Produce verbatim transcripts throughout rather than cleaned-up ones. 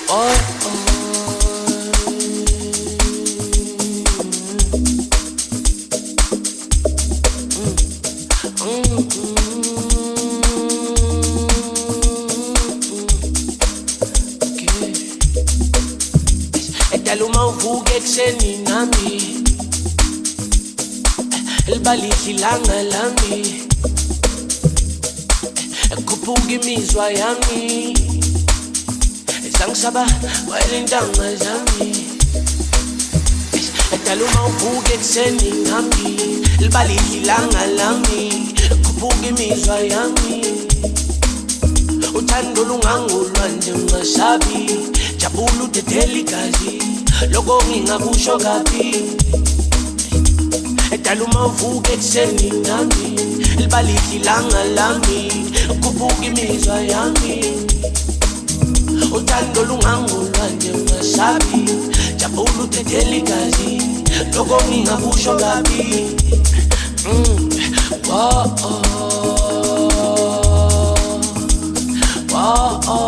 Edala uma uvuka ekuseni nami elibalihle ilanga lami ekhuphuka imizwa yami ezangisaba wayelintanga zami. Edala uma uvuka ekuseni nami elibalihle ilanga lami ekhuphuka imizwa yami. Uthando lungangulwa nje ungasabi jabula udedela igazi lokho ngingakusho kabi. Edala uma uvuka ekuseni nami elibalihle ilanga lami ekhuphuka imizwa yami. Uthando lungangulwa nje ungasabi jabula udedela igazi lokho ngingakusho kabi. Mm. Whoa, oh. Whoa, oh.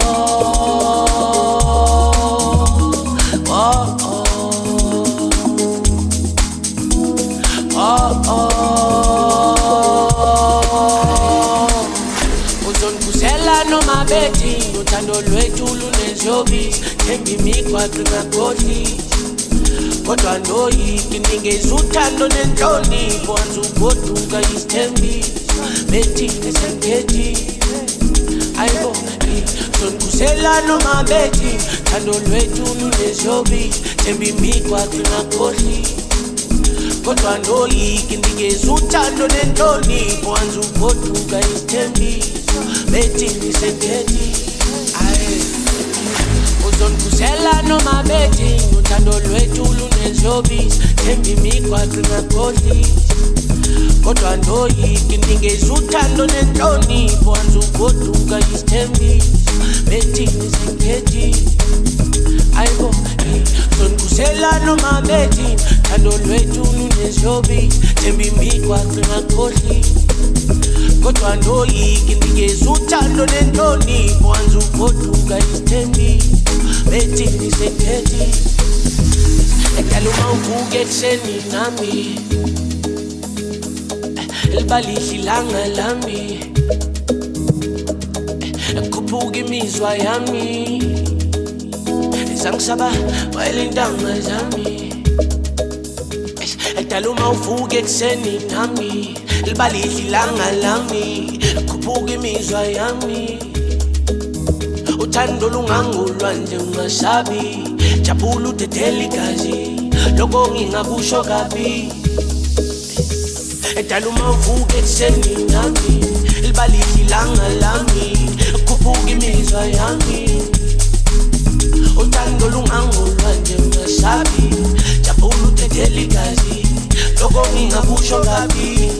Noma bethi uthando lwethu luneziyobisi themba imigwaqo ingakhohlisi kodwa ndoyiki ningeza uthando nenhlonipho wanze ugoduka isithembiso bethi esengethile ayibo sonkusela noma bethi uthando lwethu luneziyobisi themba imigwaqo ingakhohlisi kodwa ndoyiki ningeza uthando nenhlonipho wanze ugoduka isithembiso bethi ngisengethi aye uzonkusela noma bethi uthando lwethu luneziyobisi themba imigwaqo ingakhohlisi kodwa ndoyiki ningeza uthando nenhlonipho wanze ugoduka isithembiso bethi ngisengethi ayibo uzonkusela noma bethi uthando lwethu luneziyobisi themba imigwaqo ingakhohlisi kodwa ndoyiki ningeza uthando nenhlonipho wanze ugoduka isithembiso bethi ngisengethi. Edala uma uvuka ekuseni nami elibalihle ilanga lami ekhuphuka imizwa yami ezangisaba wayelintanga zami. Edala uma uvuka ekuseni nami elibalihle ilanga lami ekhuphuka imizwa yami. Uthando lungangulwa nje ungasabi jabula udedela igazi lokho ngingakusho kabi. Edala uma uvuka ekuseni nami elibalihle ilanga lami ekhuphuka imizwa yami. Uthando lungangulwa nje ungasabi jabula udedela igazi lokho ngingakusho kabi.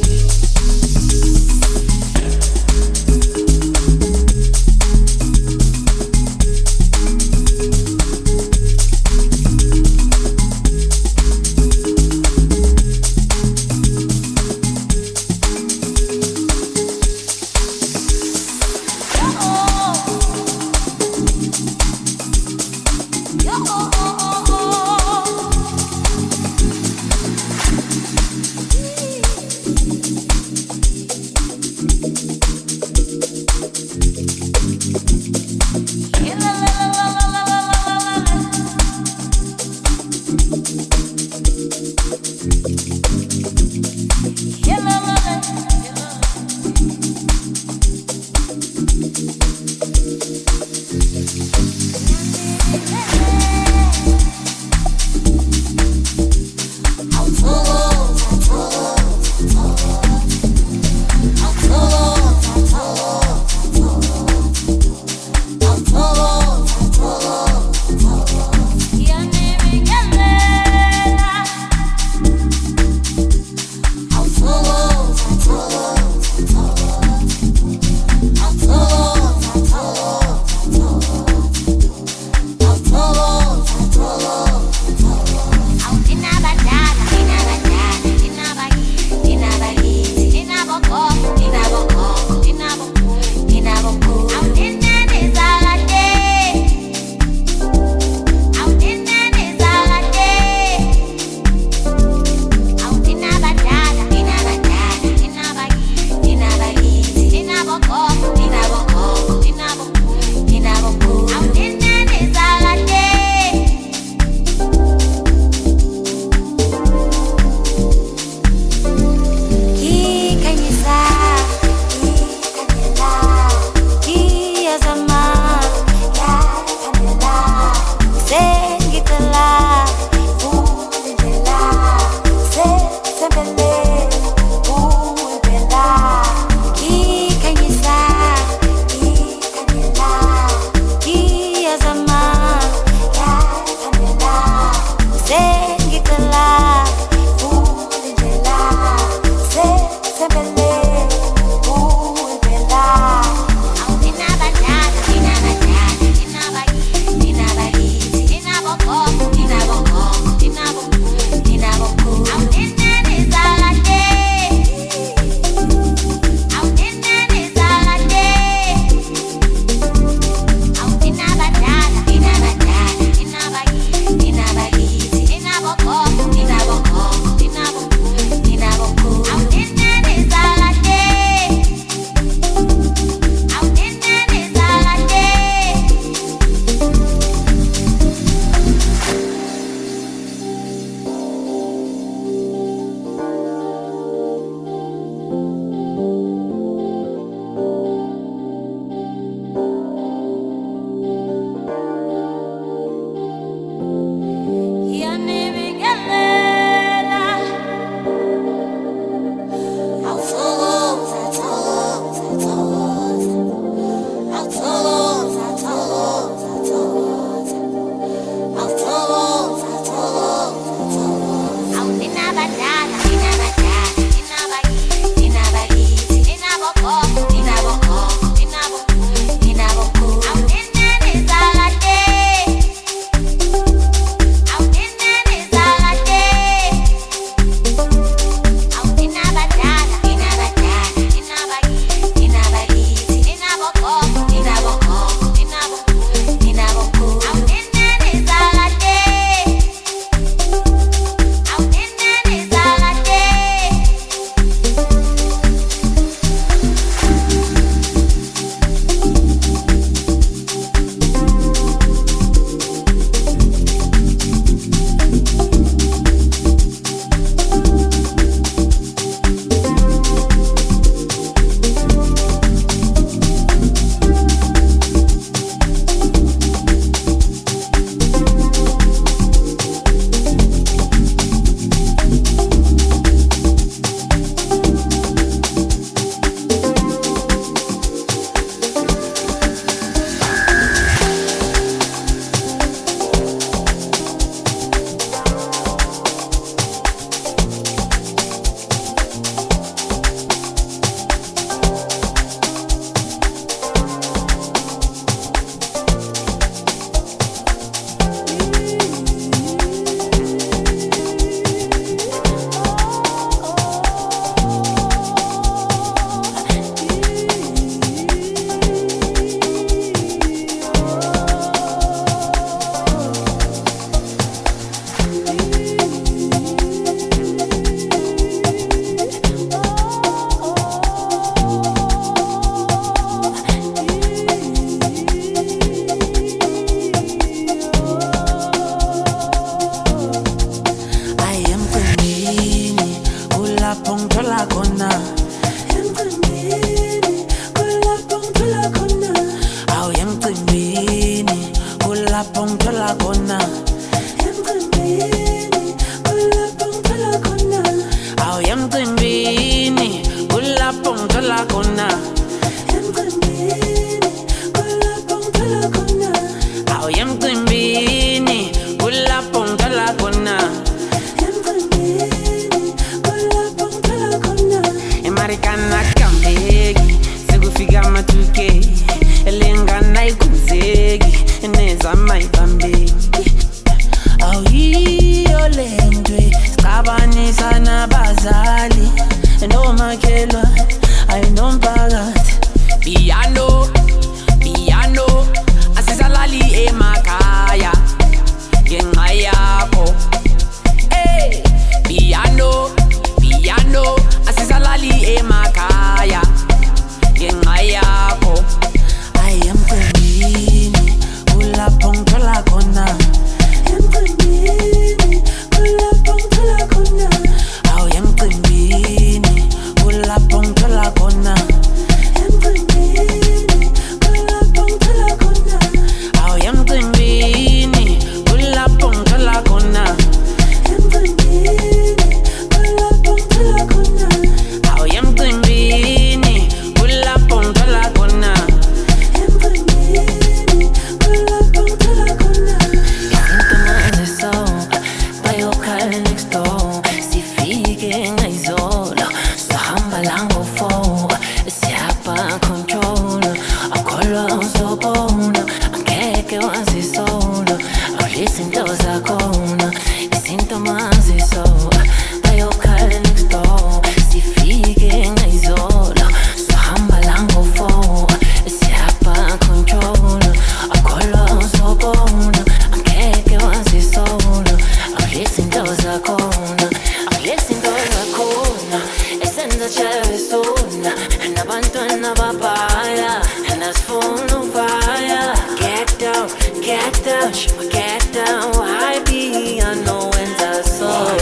on fire. Get down, get down, shima get down. Why be unknown soul?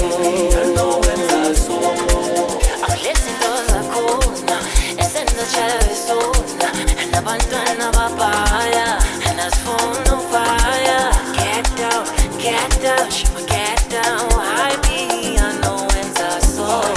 Aklesindo zakhona esenza chave sona nabantwana babaya nasifuna on fire. Get down, get down, shima get down. Why be unknown soul?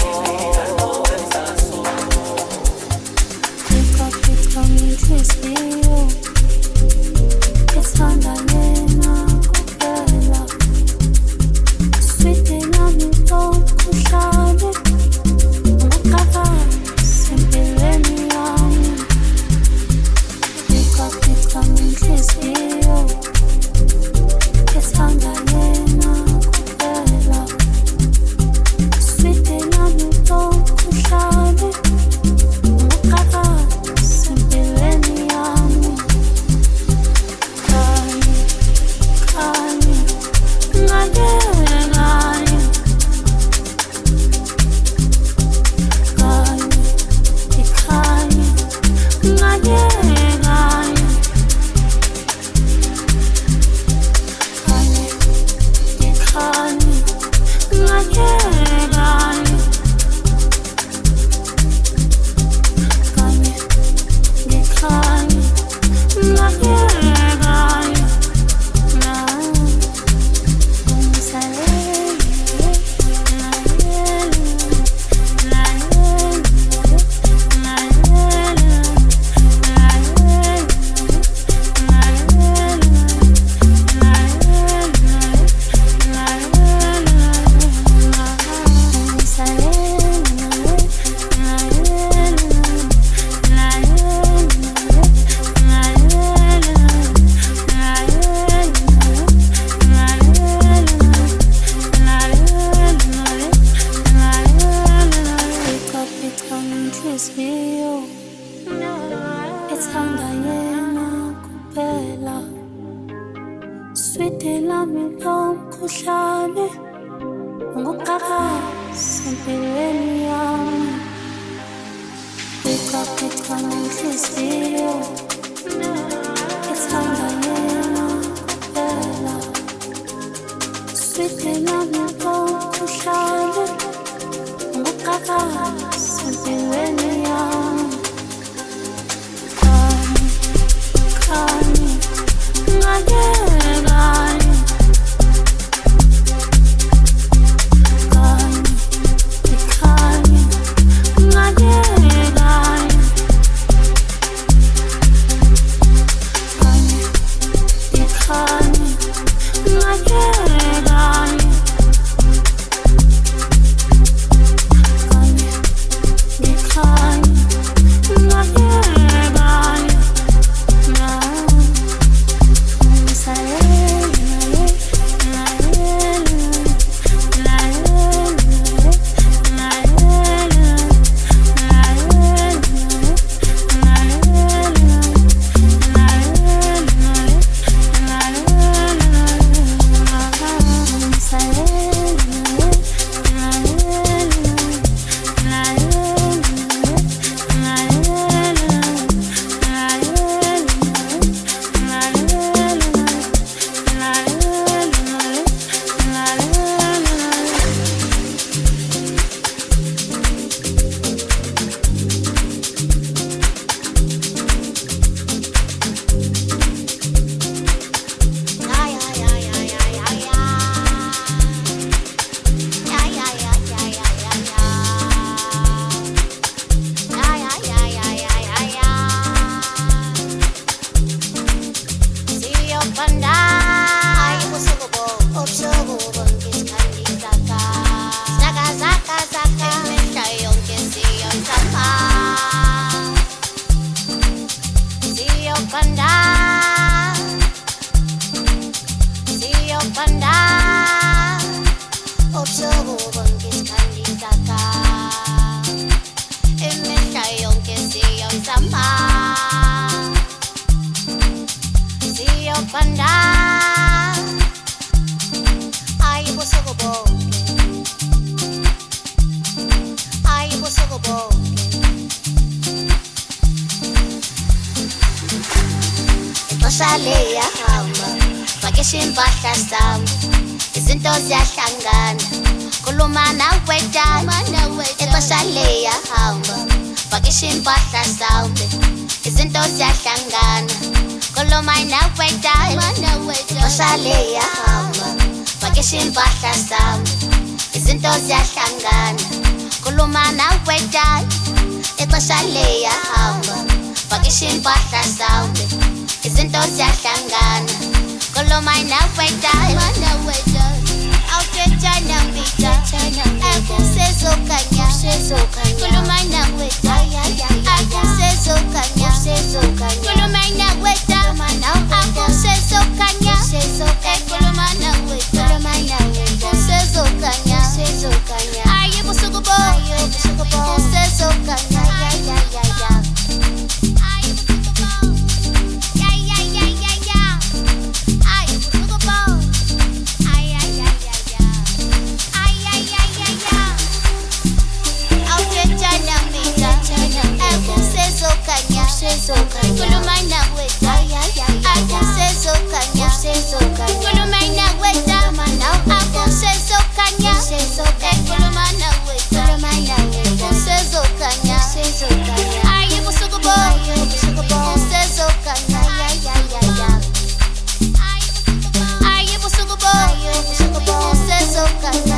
ixesha liyahamba vakisha impahla zam izinto ziyahlangana khuluma nawe dala ixesha liyahamba vakisha impahla zam izinto ziyahlangana khuluma nawe dala ixesha liyahamba vakisha impahla zam izinto ziyahlangana khuluma nawe dala ixesha liyahamba vakisha impahla zam izinto ziyahlangana khuluma nawe dala awuthetha nambita akusezokanya khuluma nawe dala akusezokanya khuluma nawe dala akusezokanya khuluma nawe dala akusezokanya ayi busuku bo akusezokanya khuluma nawe akusezokanya khuluma nawe akusezokanya khuluma nawe akusezokanya ayi busuku bo akusezokanya ayi busuku bo akusezokanya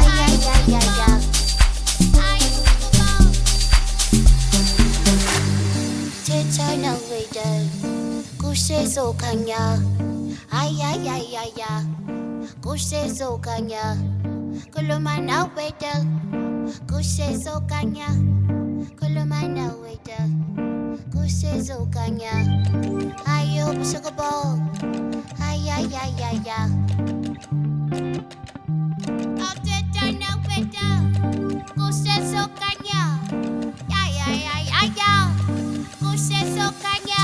kusezokanya ay ay ay ay ay kusezokanya khuluma nawe dala kusezokanya khuluma nawe dala kusezokanya ayo busuku bo ay ay ay ay ay awuthetha nawe dala kusezokanya ay ay ay ay ay kusezokanya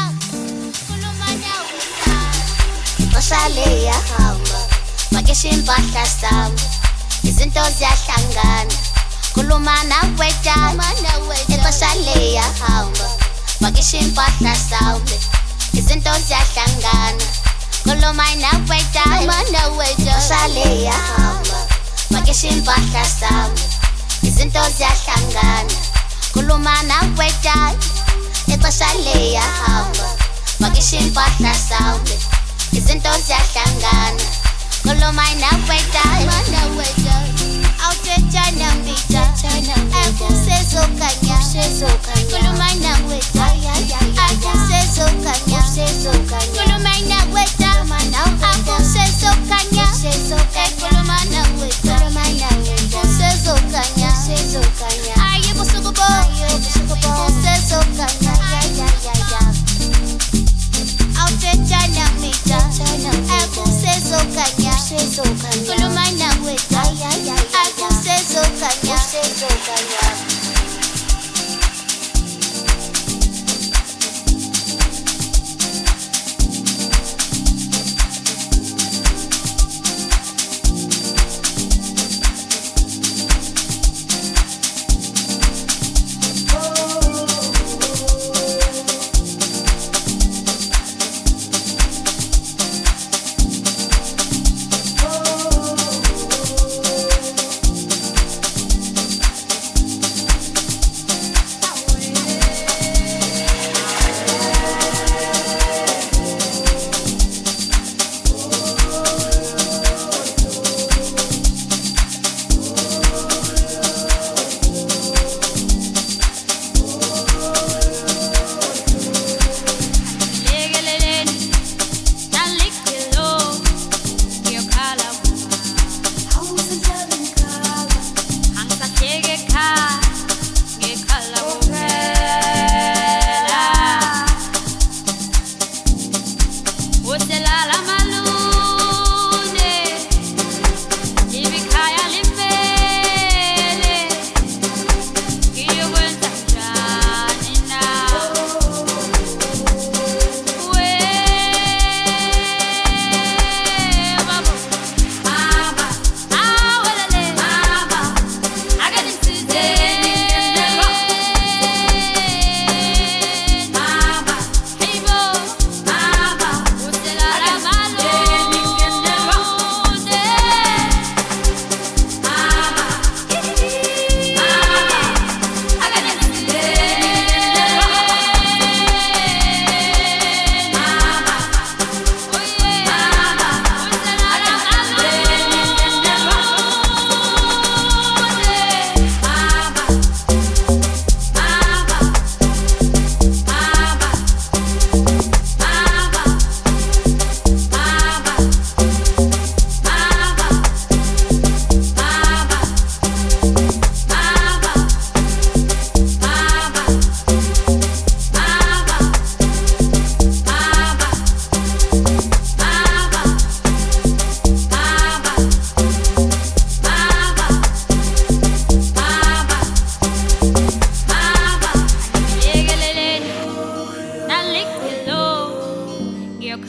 ixesha liyahamba vakisha impahla zam izinto ziyahlangana khuluma nawe dala ixesha liyahamba vakisha impahla zam izinto ziyahlangana khuluma nawe dala ixesha liyahamba vakisha impahla zam izinto ziyahlangana khuluma nawe dala ixesha liyahamba vakisha impahla zam izinto ziyahlangana khuluma nawe dala awuthetha nambita akusezokanya khuluma nawe dala akusezokanya khuluma nawe dala akusezokanya khuluma nawe dala akusezokanya ayi busuku bo akusezokanya awuthetha nambita akusezokanya khuluma nawe dala akusezokanya Oh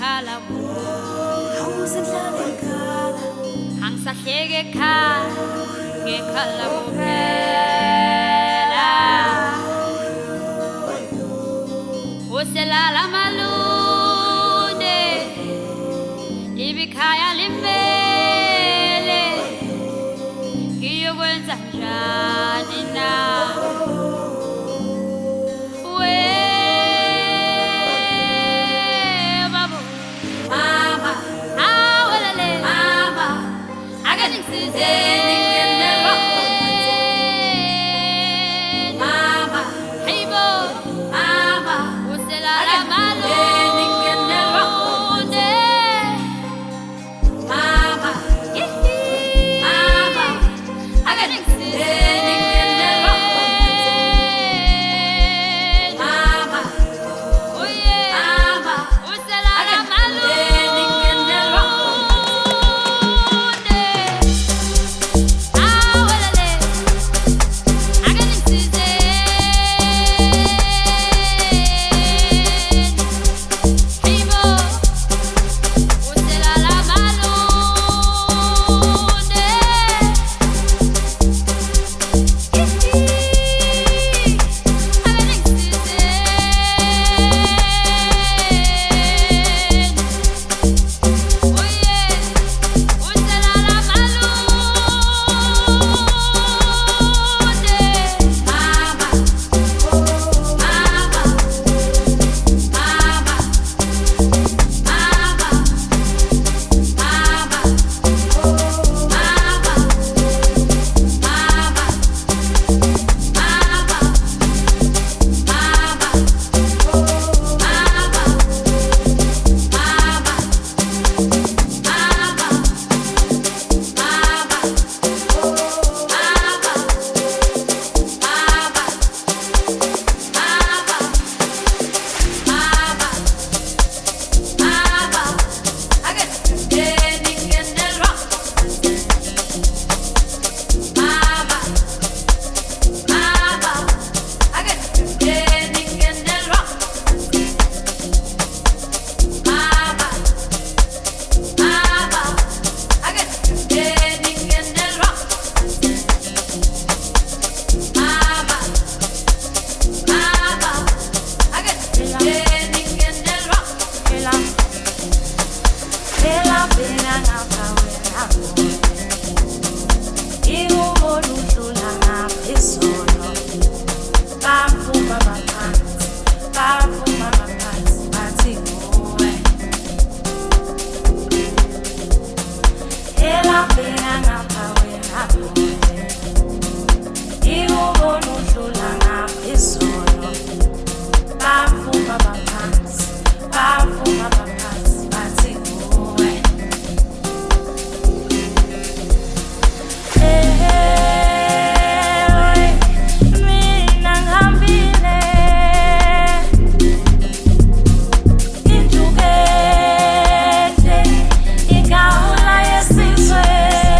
khala awusadlala ngala angisahleke ekhaya ngekhala kuphela uselala malunde ibikhaya limele ngiyokwenza njani na Ikaula yesizwe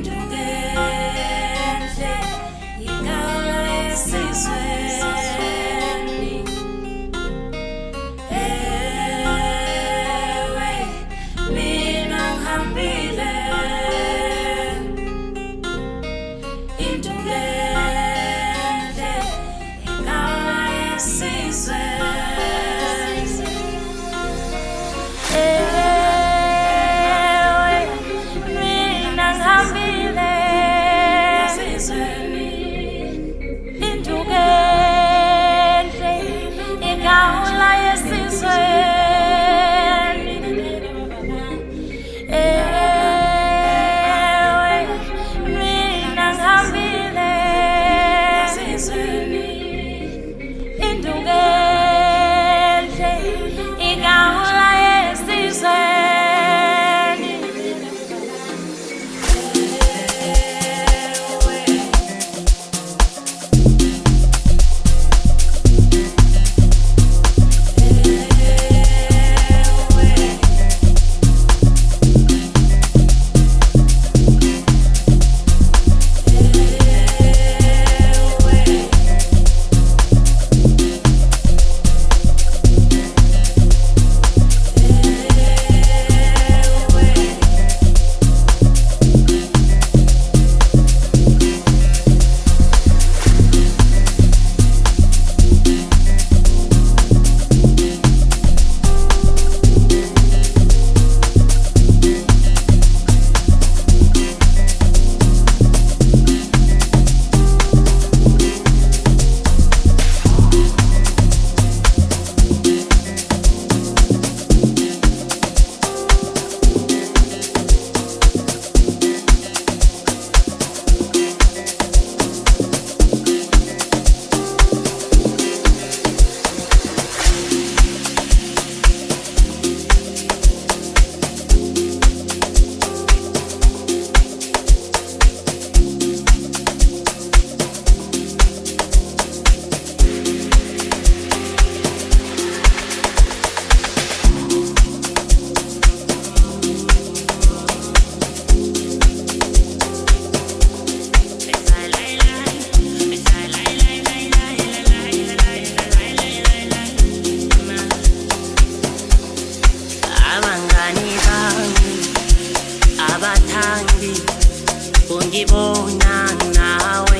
ungibona nawe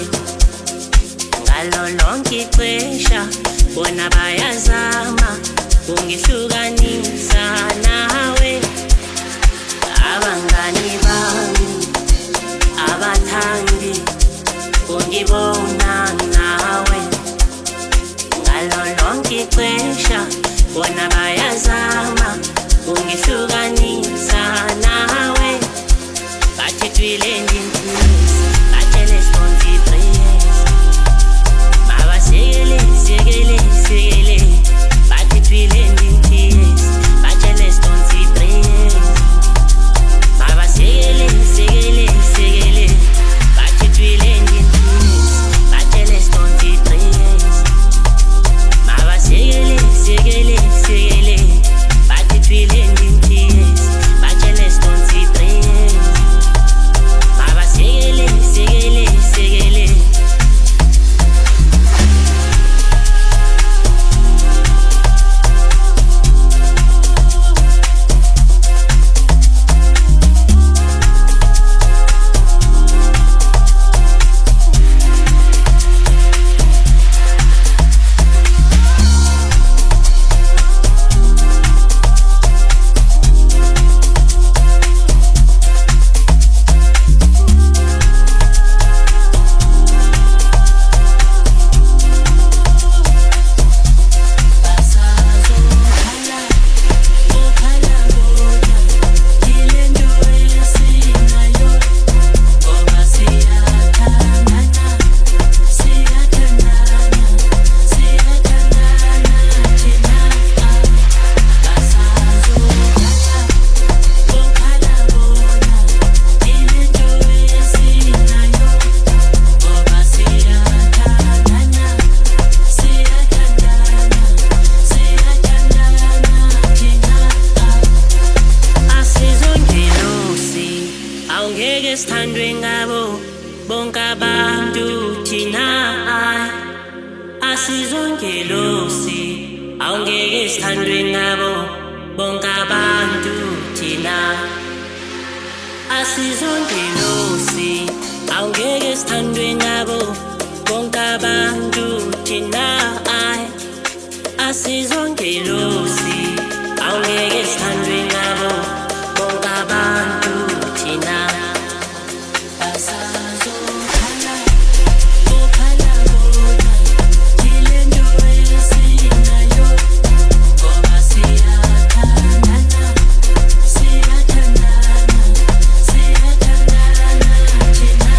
ngalo lonke ixesha bona bayazama ungihlukanisa nawe abangani bami abathandi ungibona nawe ngalo lonke ixesha bona bayazama ungihlukanisa nawe bathi twile ndintusi batshele stonzi prayers baba sekele sekele sekele bathi twile ndintusi batshele stonzi prayers baba sekele sekele sekele bathi twile ndintusi batshele stonzi prayers baba sekele sekele sekele bathi twile ndintusi ngabo bonke abantu thina asizongelosi awungeke sithandwe ngabo bonke abantu thina asizongelosi awungeke sithandwe ngabo bonke abantu thina asizongelosi awungeke sithandwe ngabo bonke abantu thina basazokhala okhala bona ile nto esinayo ngoba siyathandana siyathandana siyathandana thina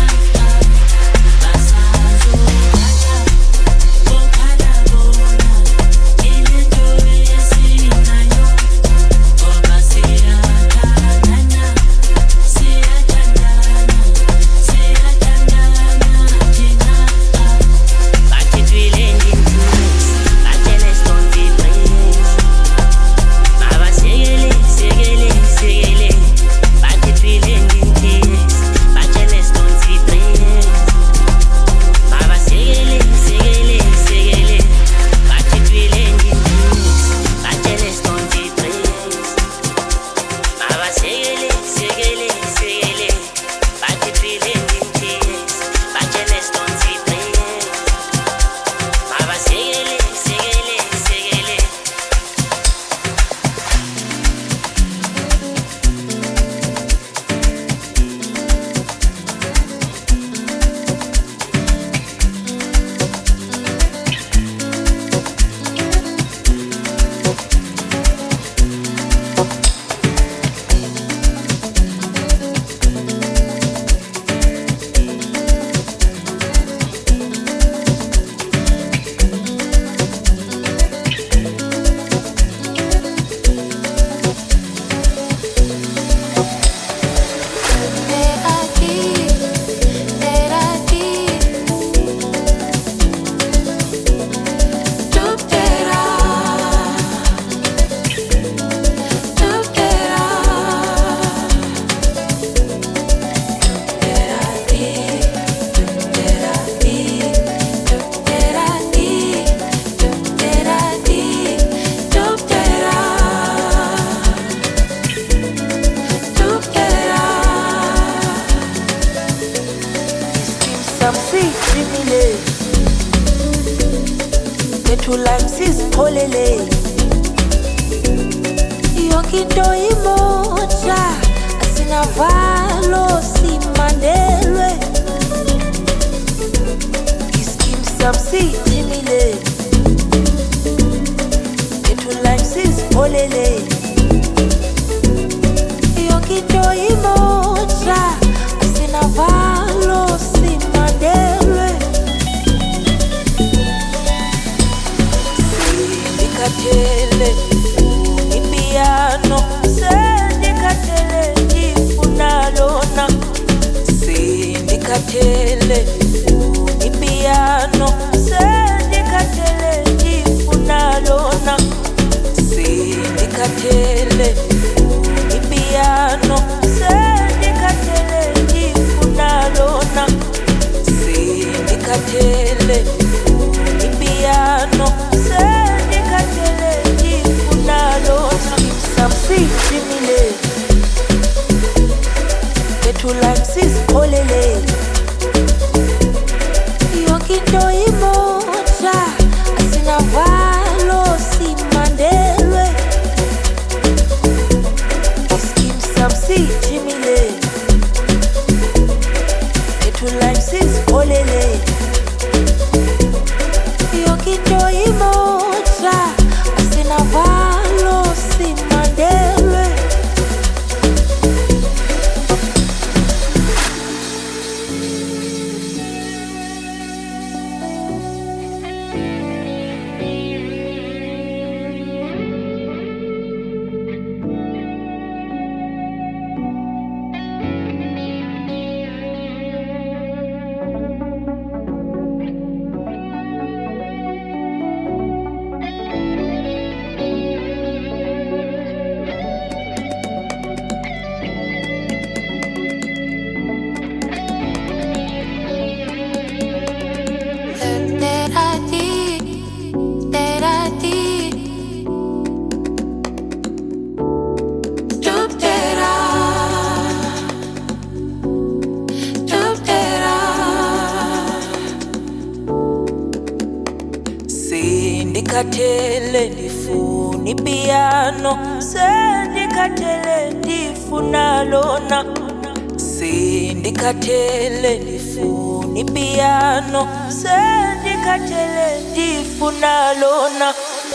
basazokhala okhala bona ile nto esinayo ngoba siyathandana siyathandana siyathandana thina bathi twilenge intusi batshele stonti praise baba sekele sekele sekele bathi twilenge intusi batshele stonti praise baba sekele sekele sekele bathi twilenge intusi batshele stonti praise baba sekele sekele sekele bathi twilenge intusi batshele stonti praise baba sekele sekele sekele Yonke into imoja asinavalo simandelwe iskim samsithimile ethu life sisipholele yonke into imoja asinavalo simandelwe sindikhathele piano sendikhathele ndifuna lona sendikhathele ipiano sendikhathele ndifuna lona sendikhathele ipiano sendikhathele ndifuna lona sendikhathele ipiano sendikhathele ndifuna lona samsithimile ethu life sisipholele yonke into imoja asinavalo simandelwe iskim samsithimile ethu life sisipholele yonke into imoja asinavalo simandelwe Sendikhathele ndifuna ipiano, sendikhathele ndifuna lona. Sendikhathele ndifuna ipiano, sendikhathele ndifuna lona.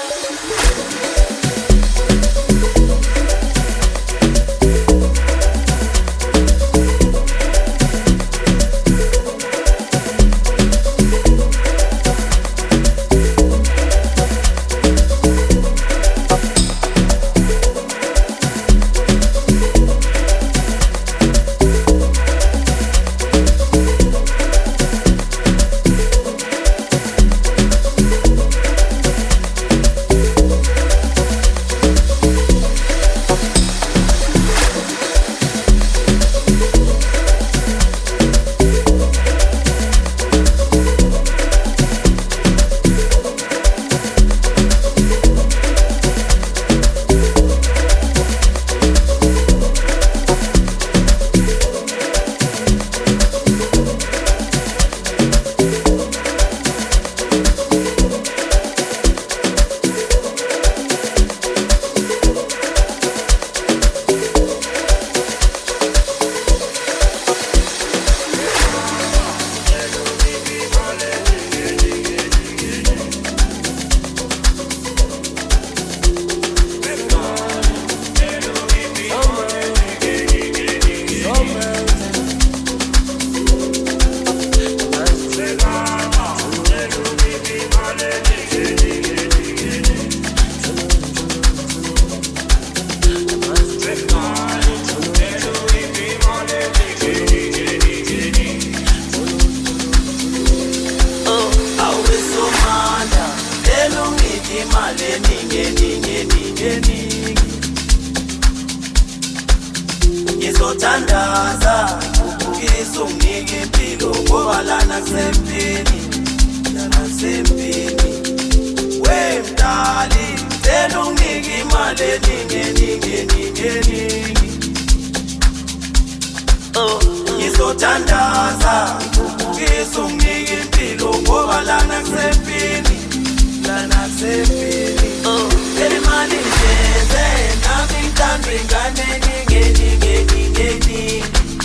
Ngizothandaza ukukisa unginike impilo ngoba lana kusempini lana kusempini wemdali cela unginike imali eningi eningi eningi eningi oh ngizothandaza ukukisa unginike impilo ngoba lana kusempini lana kusempini oh cela imali nje nami ngithanda ingane eningi eningi eningi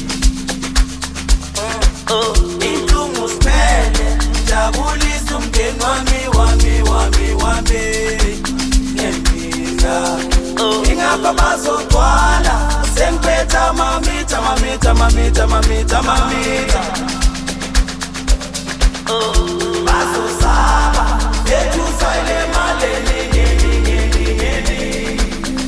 oh inhlungu siphele jabulisa umndeni wami wami wami wami ngempila oh ingapha bazogcwala sengiphetha mamita mamita mamita mamita mamita oh bazosaba ethu sayile mali eningi eningi eningi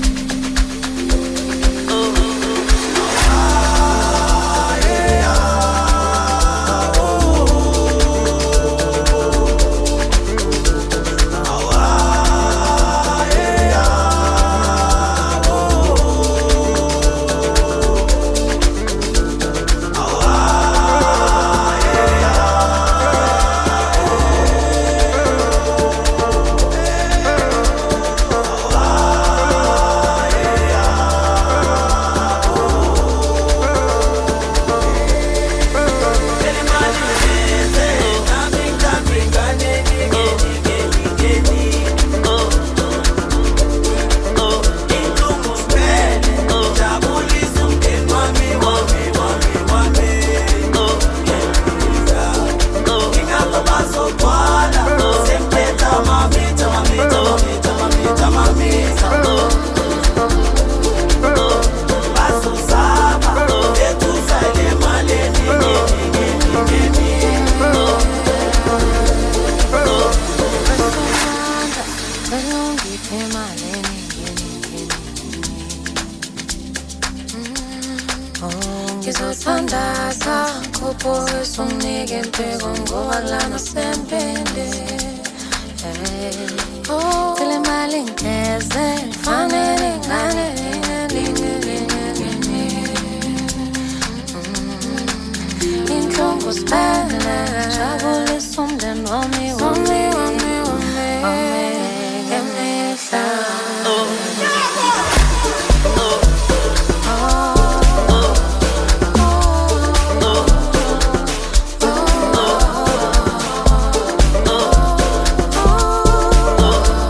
Ngizothandaza ukuphosa unginike impilo ngoba lana kusempini oh cela imali ngeze fanele ingane inhlungu siphele jabulisa umndeni wami wami wami wami ngemihla oh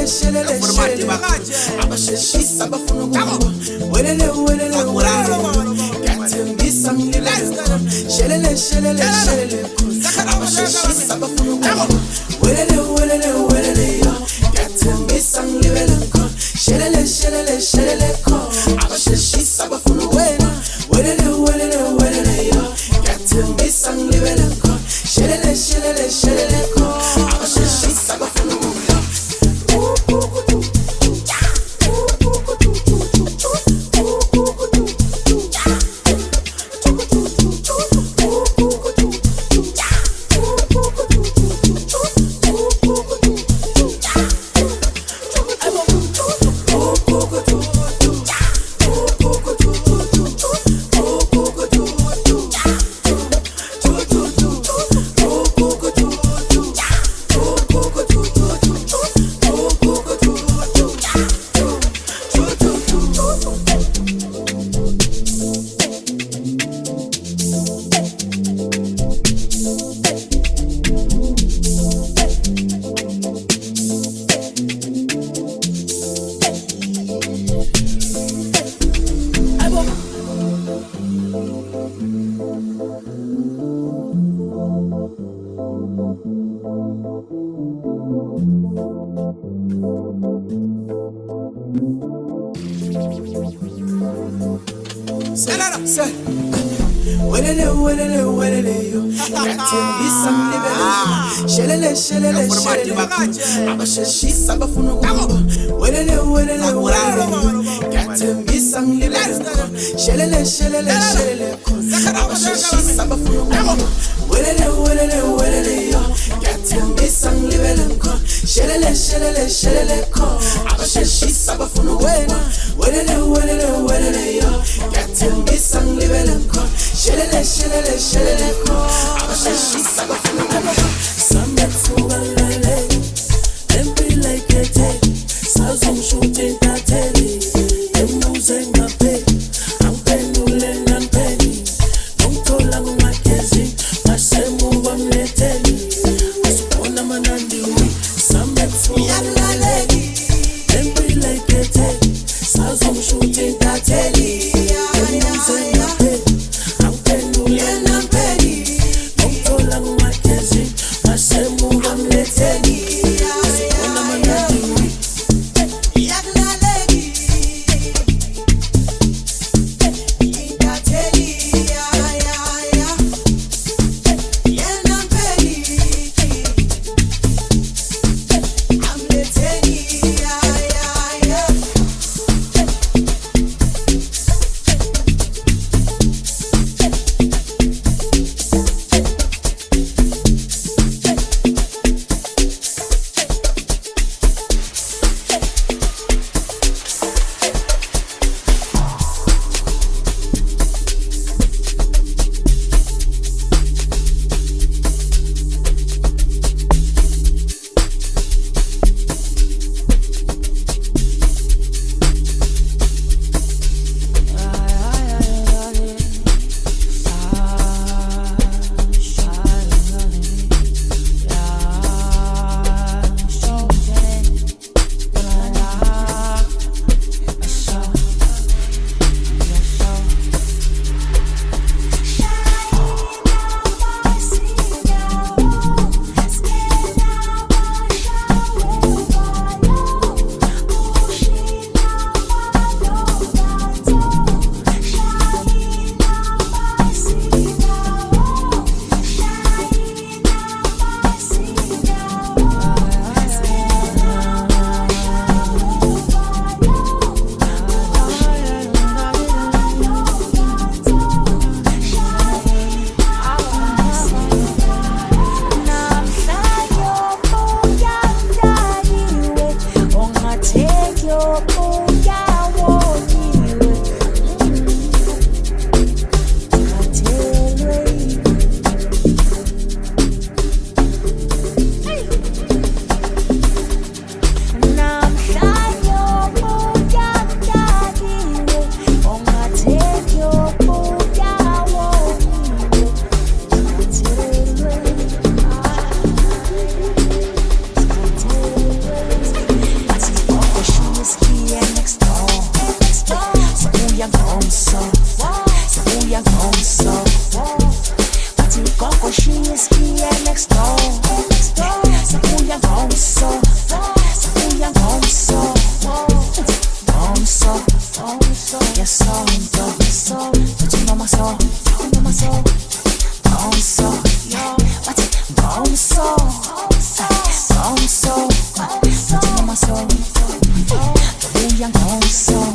shelele shelele abasheshisa bafuna ukuba welele welele ngathembisa ngilele shelele shelele shelele abasheshisa bafuna ukuba welele welele welele ngathembisa ngilele shelele shelele shelele abasheshisa bafuna wena welele welele welele ngathembisa ngilele shelele shelele shelele abasheshisa bafuna abasheshisa bafuna ukuba welele welele welele ngathembisa ngilele shelele shelele shelele abasheshisa bafuna ukuba welele welele welele ngathembisa ngilele shelele shelele shelele abasheshisa bafuna wena welele welele welele ngathembisa ngilele shelele shelele shelele abasheshisa bafuna wena I'm gone so, gone so. Putting on my soul, the way I'm gone so.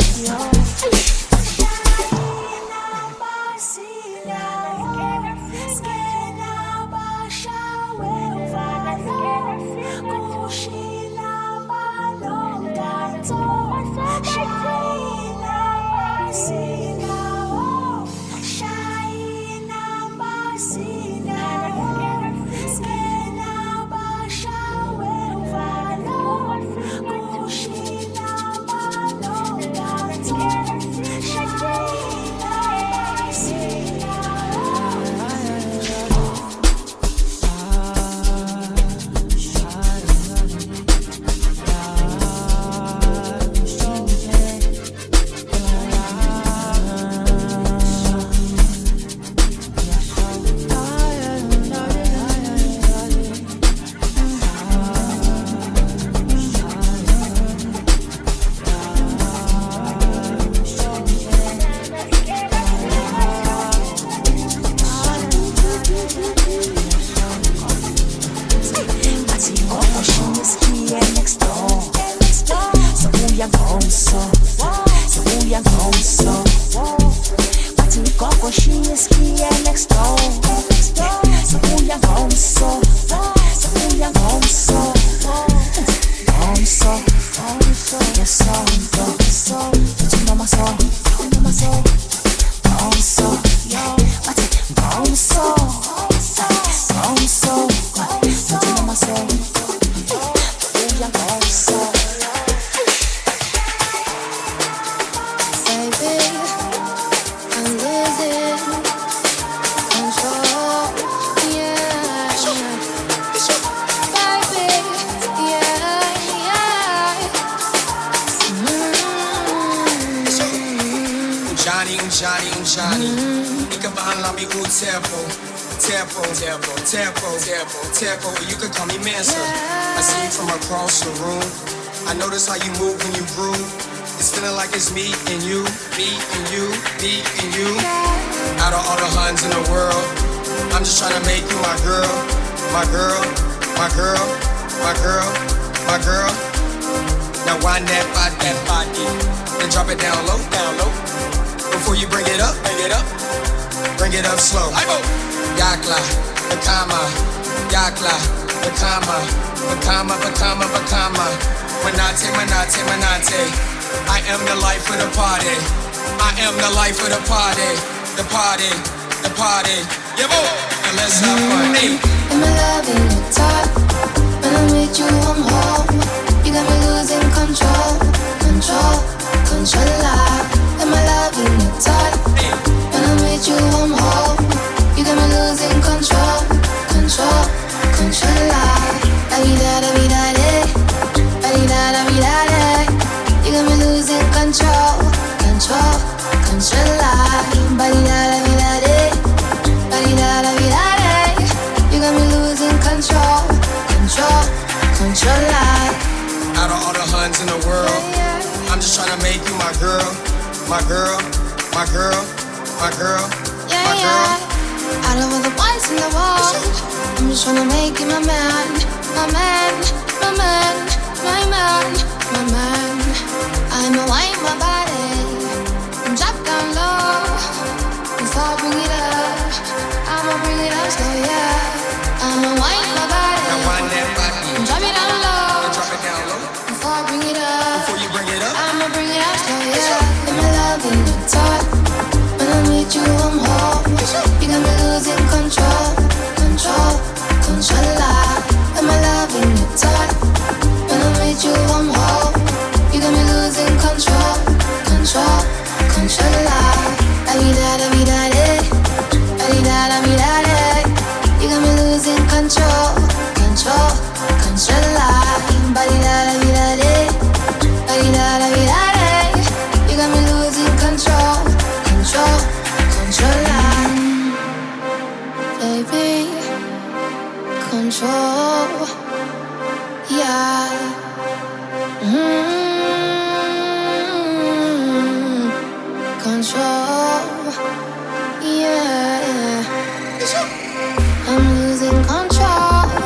I'm losing control.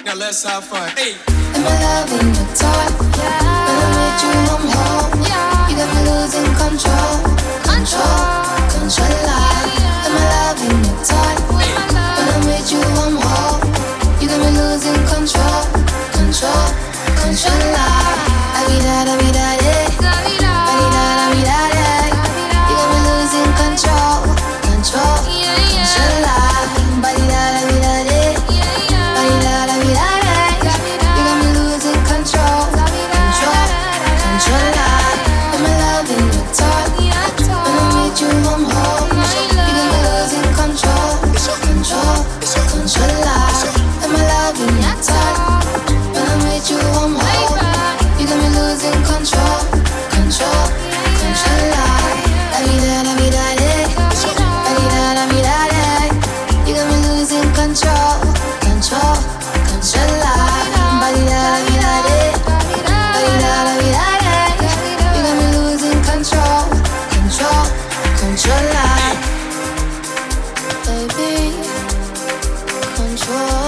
Now let's have fun. Hey. Am I loving your talk? Yeah. When I'm with you, I'm home. Yeah. You got me losing control. Control. Controller. Am I loving your talk? When I'm with you, I'm home. You got me losing control. Control. Controller. I be da da be da da. I be da da be da da. You got me losing control. Control. Controller. Body da da be da da. Body da da be da da. You got me losing control. Control. Controller. Am I loving your talk? When I'm with you, I'm home. You got me losing control. Control. Controller. Am I loving your talk? When I'm with you, I'm home. You got me losing control. Control. Controller. Da bi da da bi da da. Da bi da da bi da da. You got me losing control. Control. Controller. Body da da bi da da. Body da da bi da da. You got me losing control. Control. Controller. Baby. Control.